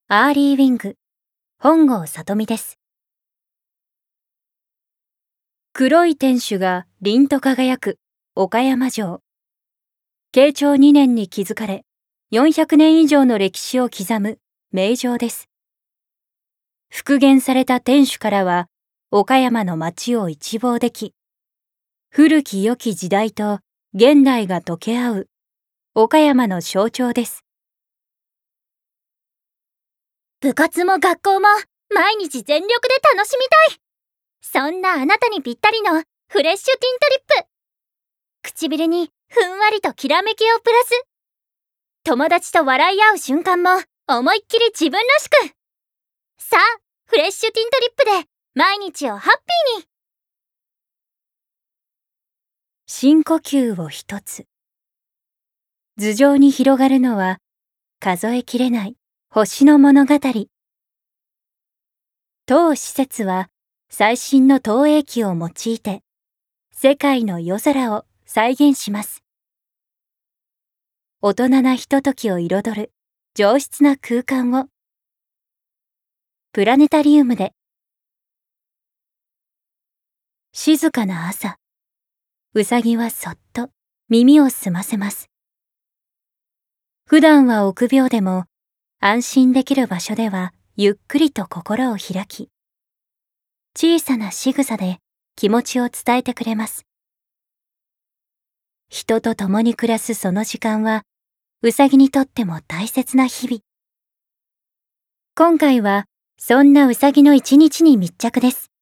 アーリーウィング、本郷さとみです。黒い天守が凛と輝く岡山城。慶長2年に築かれ、400年以上の歴史を刻む名城です。復元された天守からは、岡山の街を一望でき、古き良き時代と現代が溶け合う岡山の象徴です。 部活も学校も毎日全力で楽しみたい。そんなあなたにぴったりのフレッシュティントリップ。唇にふんわりときらめきをプラス。友達と笑い合う瞬間も思いっきり自分らしく。さあ、フレッシュティントリップで毎日をハッピーに。 深呼吸を一つ。頭上に広がるのは数えきれない星の物語。当施設は最新の投影機を用いて世界の夜空を再現します。大人なひとときを彩る上質な空間をプラネタリウムで。静かな朝、うさぎはそっと耳を澄ませます。普段は臆病でも安心できる場所ではゆっくりと心を開き、小さな仕草で気持ちを伝えてくれます。人と共に暮らすその時間は、うさぎにとっても大切な日々。今回はそんなうさぎの一日に密着です。